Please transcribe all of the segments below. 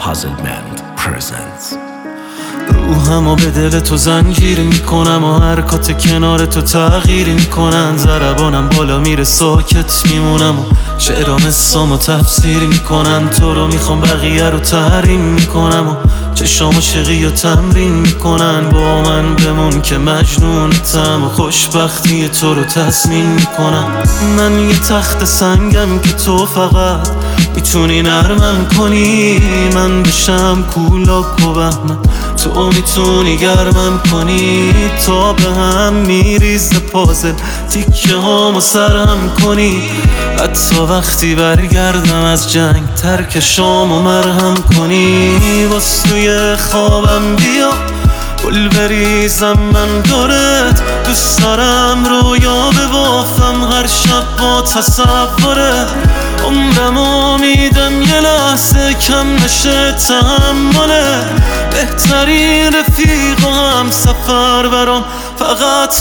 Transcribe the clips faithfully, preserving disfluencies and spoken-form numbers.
Puzzlement presents. روحمو به دل تو زنجیر میکنم و حرکات کنار تو تغییر میکنن. ضربانم بالا میره ساکت میمونم و شعرام اسمو تفسیر میکنن. تو رو میخوام بقیه رو تحریم میکنم و چشام عاشقی و تمرین میکنن. با من بمون که مجنونتم و خوشبختی تو رو تضمین میکنم. من یه تخت سنگم که تو فقط میتونی نرمم کنی. من بشم کولاک و بهمن تو میتونی گرمم کنی. تا به هم میریزه پازل تیکه هامو سرهم کنی. حتی وقتی برگردم از جنگ ترک شامو مرهم کنی. باز توی خوابم بیا گل بریزم من دورت. دوست دارم رویا ببافم هر شب با تصوره. عمرمو میدم یه لحظه کم نشه تحمله. بهترین رفیق و هم سفر برام فقط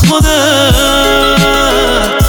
خودت.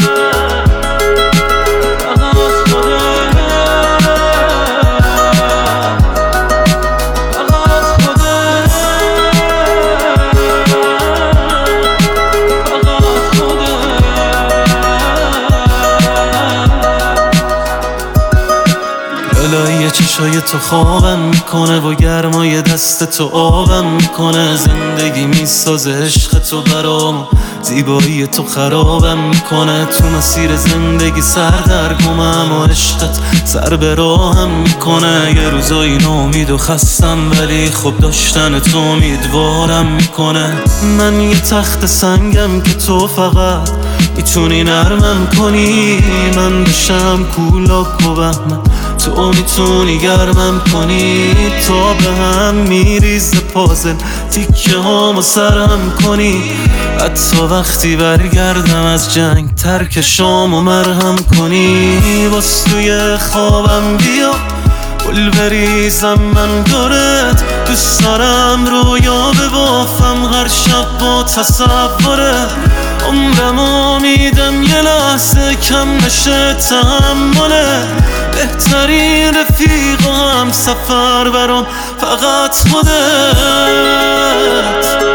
الهی چشای تو خوابم میکنه و گرمای دست تو آبم میکنه. زندگی میسازه عشق تو برام، زیبایی تو خرابم میکنه. تو مسیر زندگی سردرگمم و عشقت سر به راهم میکنه. یه روزایی ناامید و خستم ولی خب داشتن تو امیدوارم میکنه. من یه تخت سنگم که تو فقط میتونی نرمم کنی. من بشم کولاک و بهمن تو میتونی گرمم کنی. تا به هم میریزه پازل تیکه هامو سرهم کنی. حتی وقتی برگردم از جنگ ترک شامو مرهم کنی. باز توی خوابم بیا گل بریزم من دورت. دوست دارم رویا ببافم هر شب با تصوره. عمرمو میدم یه لحظه کم نشه تحمله. بهترین رفیق و هم سفر برام فقط خودت.